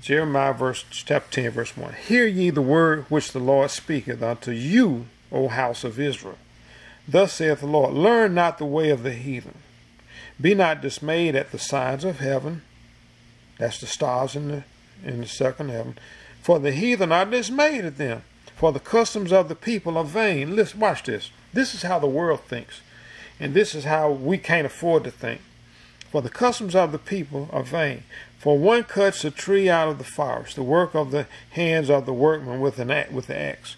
Jeremiah chapter 10, verse 1. Hear ye the word which the Lord speaketh unto you, O house of Israel. Thus saith the Lord, learn not the way of the heathen. Be not dismayed at the signs of heaven. That's the stars in the second heaven. For the heathen are dismayed at them. For the customs of the people are vain. Listen, watch this. This is how the world thinks. And this is how we can't afford to think. For the customs of the people are vain. For one cuts a tree out of the forest, the work of the hands of the workman with the axe.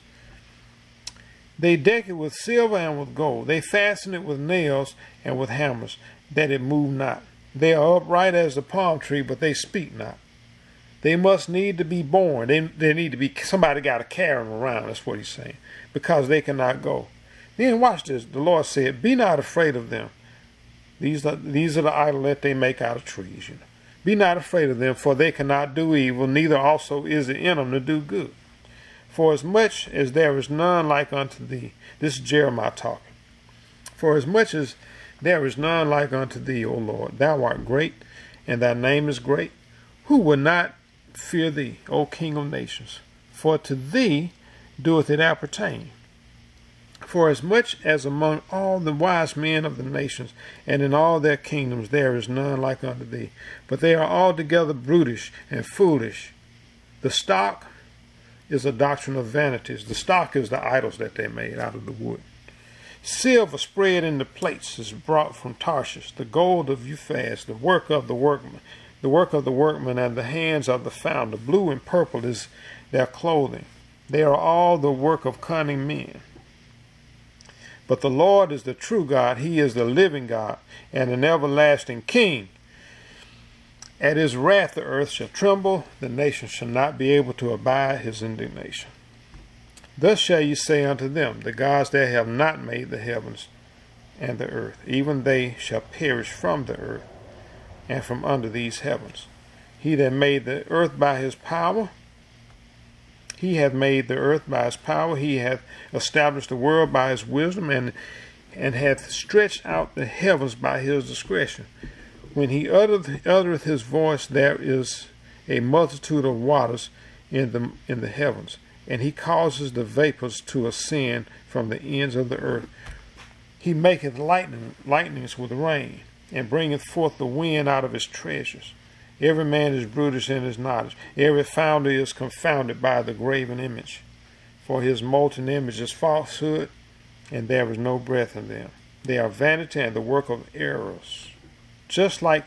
They deck it with silver and with gold. They fasten it with nails and with hammers, that it move not. They are upright as the palm tree, but they speak not. They must need to be born. They need to be, somebody got to carry them around. That's what he's saying. Because they cannot go. Then watch this. The Lord said, be not afraid of them. These are the idols that they make out of trees. You know. Be not afraid of them, for they cannot do evil, neither also is it in them to do good. For as much as there is none like unto thee, this is Jeremiah talking. For as much as there is none like unto thee, O Lord, thou art great, and thy name is great. Who will not fear thee, O King of nations? For to thee doeth it appertain. For as much as among all the wise men of the nations, and in all their kingdoms, there is none like unto thee. But they are altogether brutish and foolish. The stock is a doctrine of vanities. The stock is the idols that they made out of the wood. Silver spread into plates is brought from Tarshish. The gold of Uphaz, the work of the workman. The work of the workman and the hands of the founder. Blue and purple is their clothing. They are all the work of cunning men. But the Lord is the true God. He is the living God and an everlasting King. At his wrath the earth shall tremble. The nations shall not be able to abide his indignation. Thus shall ye say unto them, the gods that have not made the heavens and the earth, even they shall perish from the earth and from under these heavens. He that made the earth by his power, he hath made the earth by his power. He hath established the world by his wisdom, and hath stretched out the heavens by his discretion. When he uttereth his voice, there is a multitude of waters in the heavens, and he causes the vapors to ascend from the ends of the earth. He maketh lightnings with rain, and bringeth forth the wind out of his treasures. Every man is brutish in his knowledge. Every founder is confounded by the graven image. For his molten image is falsehood, and there is no breath in them. They are vanity and the work of errors. Just like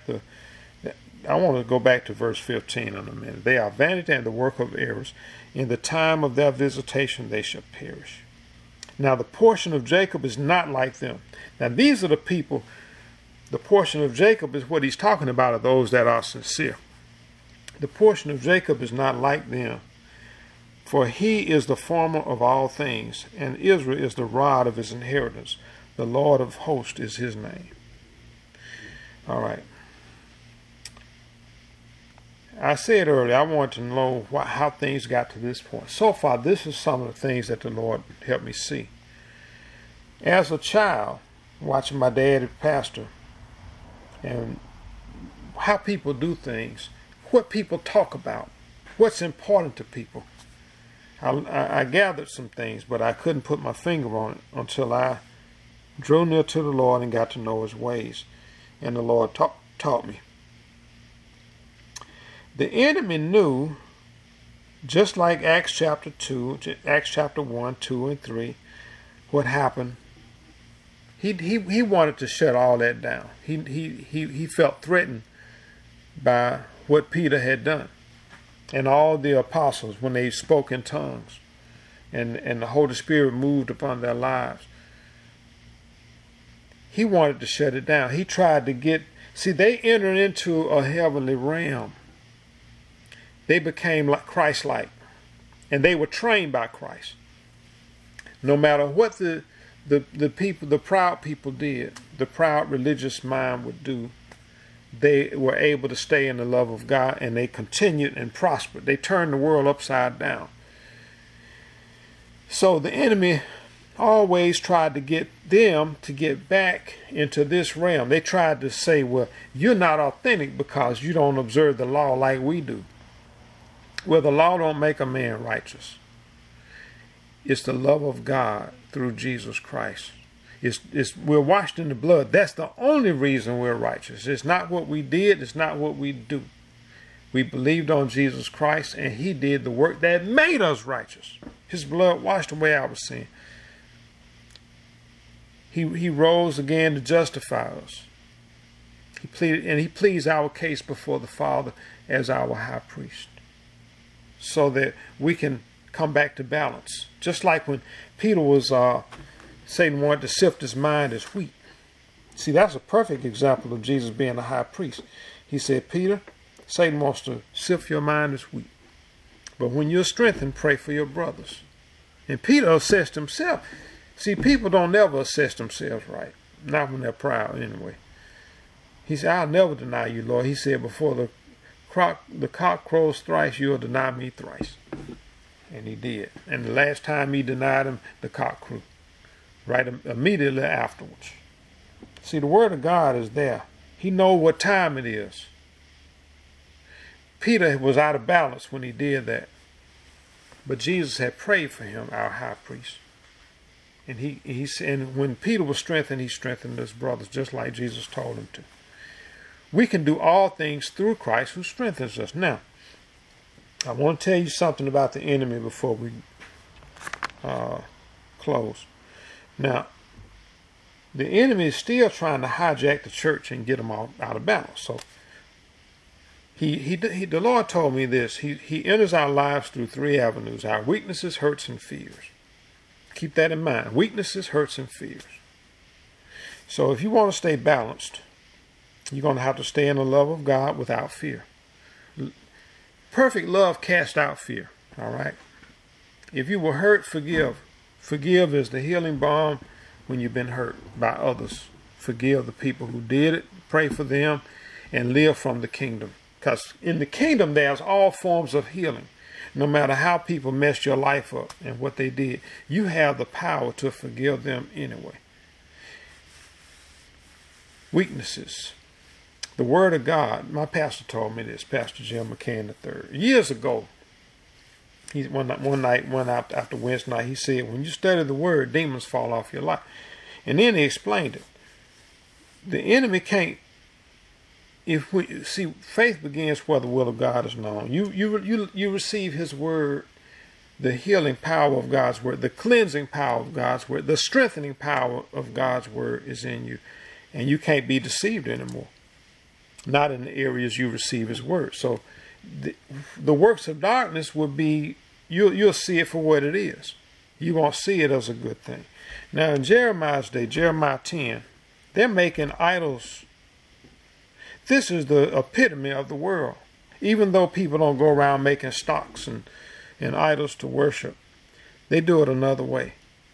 I want to go back to verse 15 in a minute. They are vanity and the work of errors. In the time of their visitation they shall perish. Now the portion of Jacob is not like them. Now these are the people. The portion of Jacob is what he's talking about, are those that are sincere. The portion of Jacob is not like them. For he is the former of all things, and Israel is the rod of his inheritance. The Lord of hosts is his name. All right. I said earlier, I wanted to know how things got to this point. So far, this is some of the things that the Lord helped me see. As a child, watching my dad pastor, and how people do things, what people talk about, what's important to people. I gathered some things, but I couldn't put my finger on it until I drew near to the Lord and got to know his ways. And the Lord taught me. The enemy knew, just like Acts chapter 2, Acts chapter 1, 2, and 3, what happened. He wanted to shut all that down. He felt threatened by what Peter had done and all the apostles when they spoke in tongues and the Holy Spirit moved upon their lives. He wanted to shut it down. He tried to they entered into a heavenly realm. They became like Christ-like, and they were trained by Christ. No matter what the proud people did, the proud religious mind would do, they were able to stay in the love of God, and they continued and prospered. They turned the world upside down. So the enemy always tried to get them to get back into this realm. They tried to say, well, you're not authentic because you don't observe the law like we do. Well, the law don't make a man righteous. It's the love of God through Jesus Christ. We're washed in the blood. That's the only reason we're righteous. It's not what we did. It's not what we do. We believed on Jesus Christ, and he did the work that made us righteous. His blood washed away our sin. He rose again to justify us. He pleads our case before the Father as our high priest, so that we can come back to balance. Just like when Peter was, Satan wanted to sift his mind as wheat. See, that's a perfect example of Jesus being a high priest. He said, Peter, Satan wants to sift your mind as wheat. But when you're strengthened, pray for your brothers. And Peter assessed himself. See, people don't never assess themselves right. Not when they're proud, anyway. He said, I'll never deny you, Lord. He said, before the cock crows thrice, you'll deny me thrice. And he did. And the last time he denied him, the cock crew. Right immediately afterwards. See, the word of God is there. He knows what time it is. Peter was out of balance when he did that. But Jesus had prayed for him, our high priest. And when Peter was strengthened, he strengthened his brothers, just like Jesus told him to. We can do all things through Christ who strengthens us. Now, I want to tell you something about the enemy before we close. Now, the enemy is still trying to hijack the church and get them all out of balance. So, the Lord told me this. He enters our lives through three avenues: our weaknesses, hurts, and fears. Keep that in mind. Weaknesses, hurts, and fears. So if you want to stay balanced, you're going to have to stay in the love of God without fear. Perfect love casts out fear. All right? If you were hurt, forgive. Forgive is the healing balm when you've been hurt by others. Forgive the people who did it. Pray for them and live from the kingdom. Because in the kingdom, there's all forms of healing. No matter how people messed your life up and what they did, you have the power to forgive them anyway. Weaknesses. The Word of God. My pastor told me this, Pastor Jim McCann III. Years ago, one night after Wednesday night, he said, when you study the Word, demons fall off your life. And then he explained it. The enemy can't. Faith begins where the will of God is known. You receive His Word, the healing power of God's Word, the cleansing power of God's Word, the strengthening power of God's Word is in you, and you can't be deceived anymore. Not in the areas you receive His Word. So, the works of darkness will be you'll see it for what it is. You won't see it as a good thing. Now, in Jeremiah's day, Jeremiah 10, they're making idols. This is the epitome of the world. Even though people don't go around making stocks and idols to worship, they do it another way.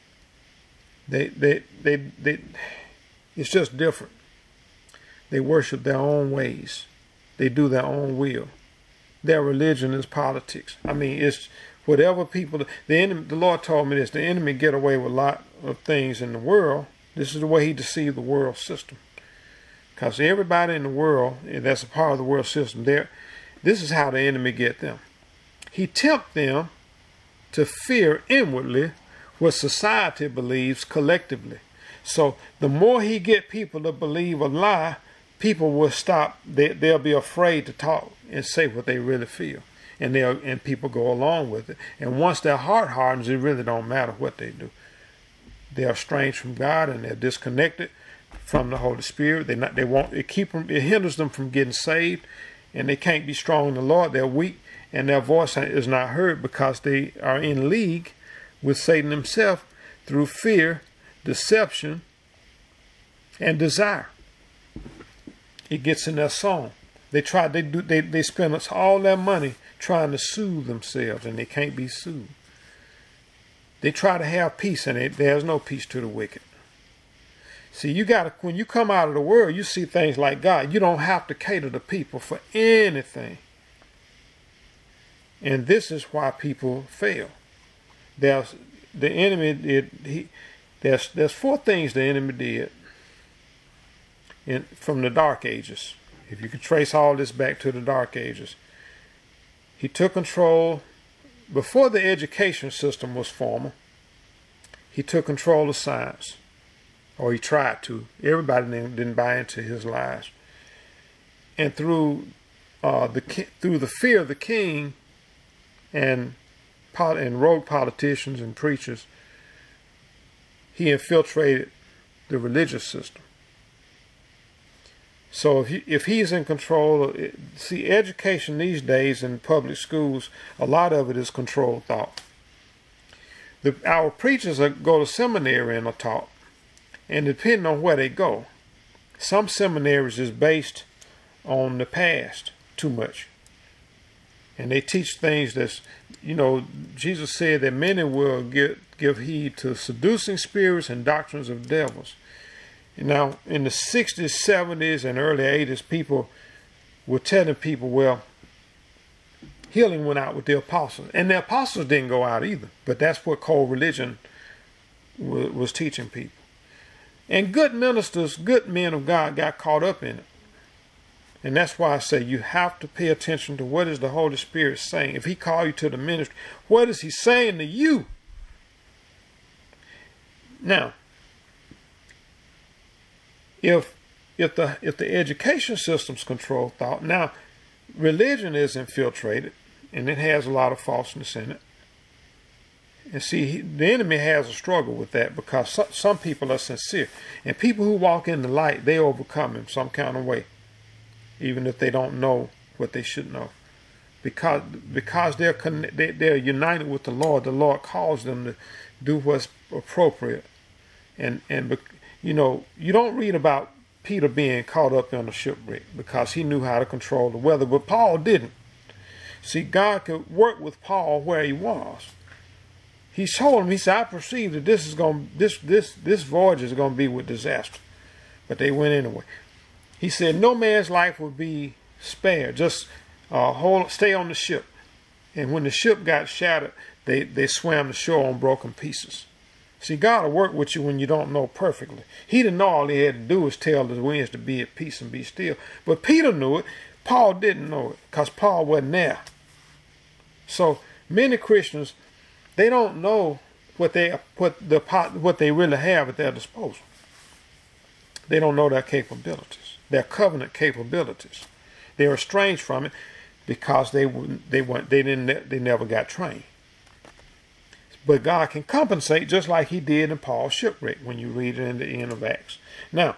It's just different. They worship their own ways. They do their own will. Their religion is politics. I mean, it's whatever people. The Lord told me this. The enemy get away with a lot of things in the world. This is the way he deceived the world system. Because everybody in the world, that's a part of the world system, this is how the enemy get them. He tempts them to fear inwardly what society believes collectively. So the more he get people to believe a lie, people will stop. They'll be afraid to talk and say what they really feel. And people go along with it. And once their heart hardens, it really don't matter what they do. They're estranged from God and they're disconnected from the Holy Spirit. It hinders them from getting saved, and they can't be strong in the Lord. They're weak, and their voice is not heard because they are in league with Satan himself through fear, deception, and desire. It gets in their song. They spend all their money trying to soothe themselves, and they can't be soothed. They try to have peace, and there's no peace to the wicked. See, when you come out of the world, you see things like God. You don't have to cater to people for anything. And this is why people fail. There's four things the enemy did from the Dark Ages. If you could trace all this back to the Dark Ages. He took control before the education system was formal. He took control of science, or he tried to. Everybody didn't buy into his lies. And through the fear of the king and rogue politicians and preachers, he infiltrated the religious system. So if he's in control, see, education these days in public schools, a lot of it is controlled thought. Our preachers go to seminary and are taught, and depending on where they go, some seminaries is based on the past too much, and they teach things that's, Jesus said that many will give heed to seducing spirits and doctrines of devils. Now, in the 60s, 70s, and early 80s, people were telling people, well, healing went out with the apostles. And the apostles didn't go out either. But that's what cold religion was teaching people. And good ministers, good men of God got caught up in it. And that's why I say you have to pay attention to what is the Holy Spirit saying. If he called you to the ministry, what is he saying to you? Now, if the education system's control thought, now religion is infiltrated, and it has a lot of falseness in it. And see, the enemy has a struggle with that, because some people are sincere, and people who walk in the light, they overcome in some kind of way, even if they don't know what they should know, because they're united with the Lord calls them to do what's appropriate, and you don't read about Peter being caught up in a shipwreck because he knew how to control the weather, but Paul didn't. See, God could work with Paul where he was. He told him, he said, I perceive that this voyage is going to be with disaster. But they went anyway. He said, no man's life will be spared. Just stay on the ship. And when the ship got shattered, they swam the shore on broken pieces. See, God will work with you when you don't know perfectly. He didn't know. All he had to do was tell the winds to be at peace and be still. But Peter knew it. Paul didn't know it because Paul wasn't there. So many Christians, they don't know what they really have at their disposal. They don't know their capabilities, their covenant capabilities. They're estranged from it because they never got trained. But God can compensate just like he did in Paul's shipwreck when you read it in the end of Acts. Now,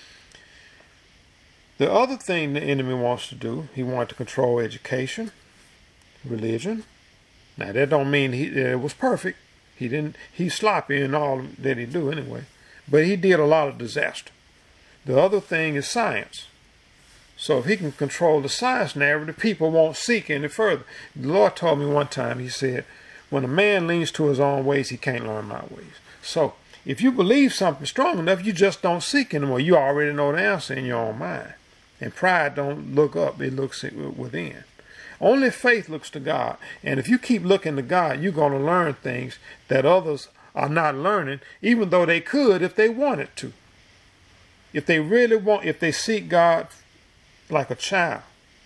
the other thing the enemy wants to do, he wanted to control education, religion. Now, that don't mean it was perfect. He's sloppy in all that he do anyway. But he did a lot of disaster. The other thing is science. So if he can control the science narrative, people won't seek any further. The Lord told me one time, he said, when a man leans to his own ways, he can't learn my ways. So if you believe something strong enough, you just don't seek anymore. You already know the answer in your own mind. And pride don't look up, it looks within. Only faith looks to God. And if you keep looking to God, you're going to learn things that others are not learning, even though they could if they wanted to. If they really want, if they seek God like a child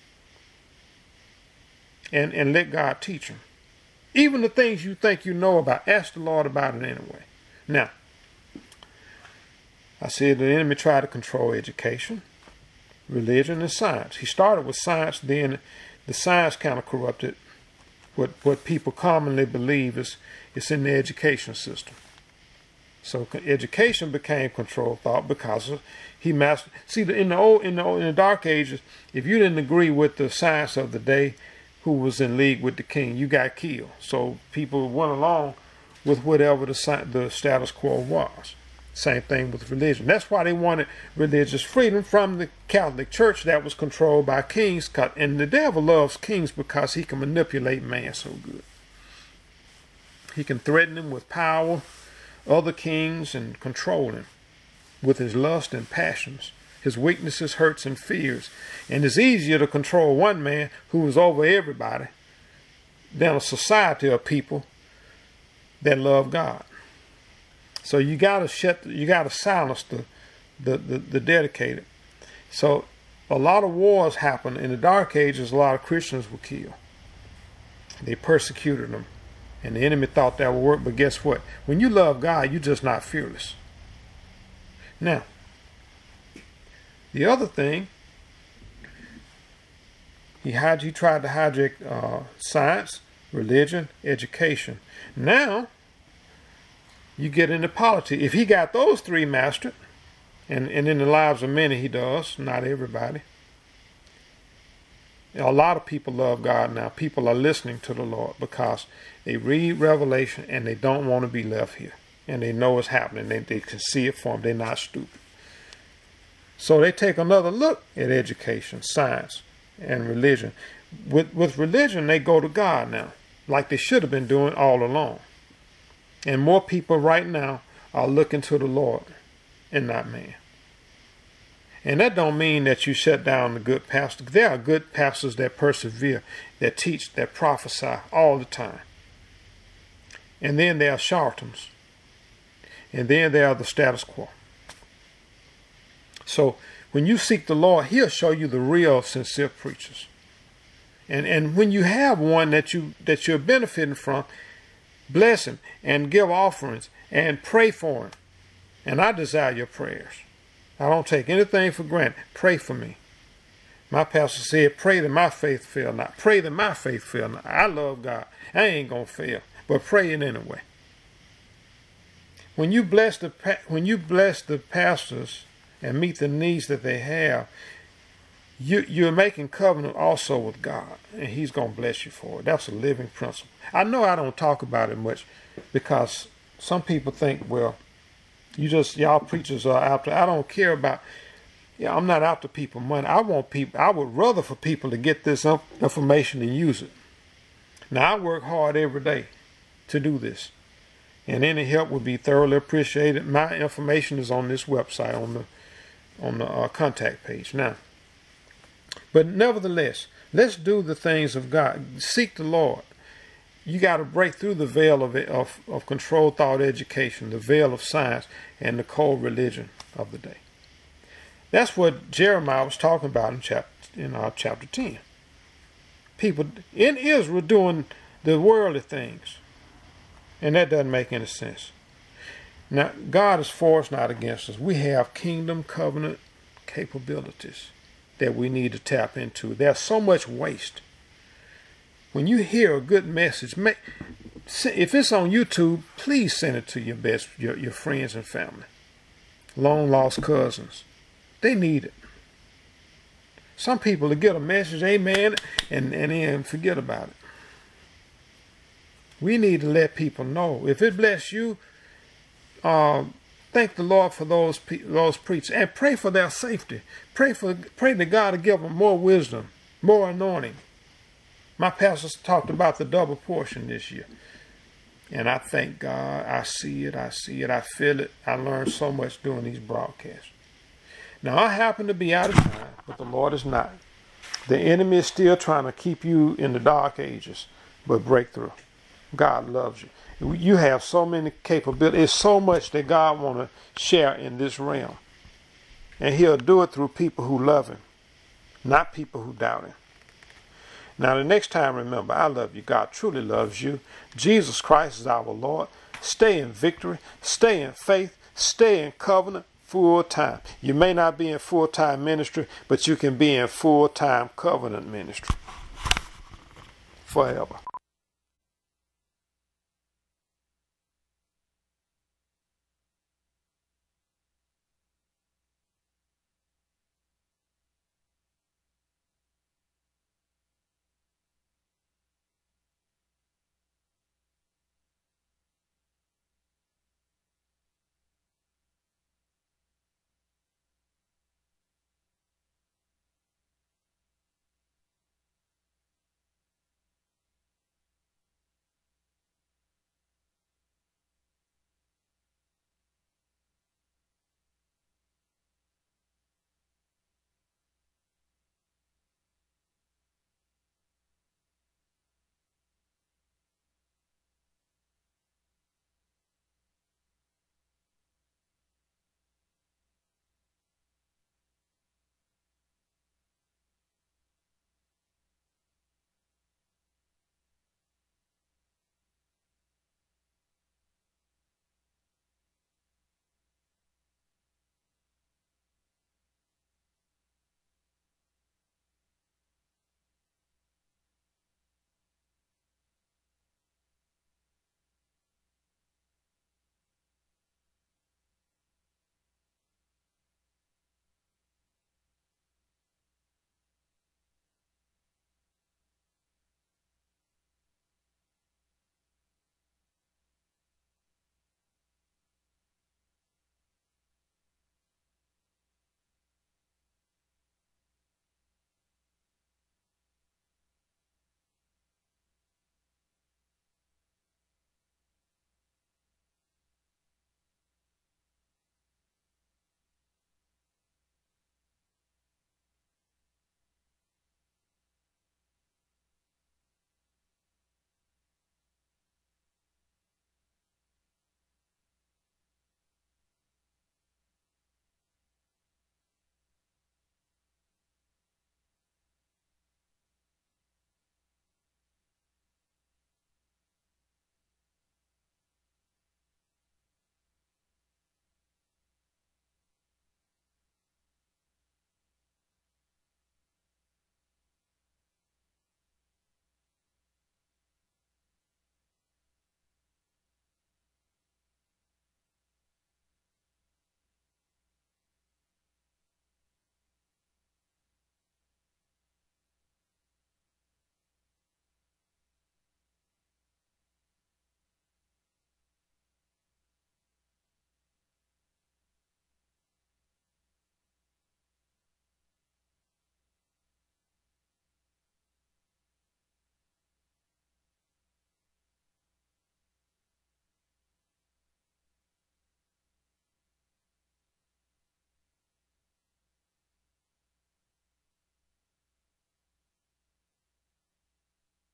and let God teach them. Even the things you think you know about, ask the Lord about it anyway. Now, I said the enemy tried to control education, religion, and science. He started with science, then the science kind of corrupted what people commonly believe is in the education system. So education became controlled thought because he mastered. See, in the Dark Ages, if you didn't agree with the science of the day, who was in league with the king, you got killed. So people went along with whatever the status quo was. Same thing with religion. That's why they wanted religious freedom from the Catholic Church that was controlled by kings. And the devil loves kings because he can manipulate man so good. He can threaten him with power, other kings, and control him with his lust and passions, his weaknesses, hurts, and fears. And it's easier to control one man who is over everybody than a society of people that love God. So you gotta silence the dedicated. So a lot of wars happen in the Dark Ages. A lot of Christians were killed They persecuted them. And the enemy thought that would work, but guess what? When you love God, you're just not fearless. Now, the other thing, he tried to hijack science, religion, education. Now, you get into politics. If he got those three mastered, and in the lives of many he does, not everybody. A lot of people love God now. People are listening to the Lord because they read Revelation and they don't want to be left here. And they know it's happening. They can see it for them. They're not stupid. So they take another look at education, science, and religion. With religion, they go to God now, like they should have been doing all along. And more people right now are looking to the Lord and not man. And that don't mean that you shut down the good pastors. There are good pastors that persevere, that teach, that prophesy all the time. And then there are charlatans. And then there are the status quo. So when you seek the Lord, he'll show you the real sincere preachers. And when you have one that you're benefiting from, bless him and give offerings and pray for him. And I desire your prayers. I don't take anything for granted. Pray for me. My pastor said, pray that my faith fail not. Pray that my faith fail not. I love God. I ain't going to fail. But pray it anyway. When you bless the pastors and meet the needs that they have, you're making covenant also with God. And he's going to bless you for it. That's a living principle. I know I don't talk about it much because some people think, well, y'all preachers are after. I don't care about. I'm not after people money. I would rather for people to get this information and use it. Now I work hard every day to do this, and any help would be thoroughly appreciated. My information is on this website on the contact page now. But nevertheless, let's do the things of God. Seek the Lord. You got to break through the veil of controlled thought education, the veil of science, and the cold religion of the day. That's what Jeremiah was talking about in chapter 10. People in Israel doing the worldly things. And that doesn't make any sense. Now, God is for us, not against us. We have kingdom covenant capabilities that we need to tap into. There's so much waste. When you hear a good message, if it's on YouTube, please send it to your friends and family. Long lost cousins. They need it. Some people will get a message, amen, and then forget about it. We need to let people know. If it bless you, thank the Lord for those preachers and pray for their safety. Pray to God to give them more wisdom, more anointing. My pastors talked about the double portion this year. And I thank God. I see it. I feel it. I learned so much doing these broadcasts. Now, I happen to be out of time, but the Lord is not. The enemy is still trying to keep you in the dark ages, but breakthrough. God loves you. You have so many capabilities. It's so much that God wants to share in this realm. And he'll do it through people who love him, not people who doubt him. Now, the next time, remember, I love you. God truly loves you. Jesus Christ is our Lord. Stay in victory. Stay in faith. Stay in covenant full time. You may not be in full-time ministry, but you can be in full-time covenant ministry forever.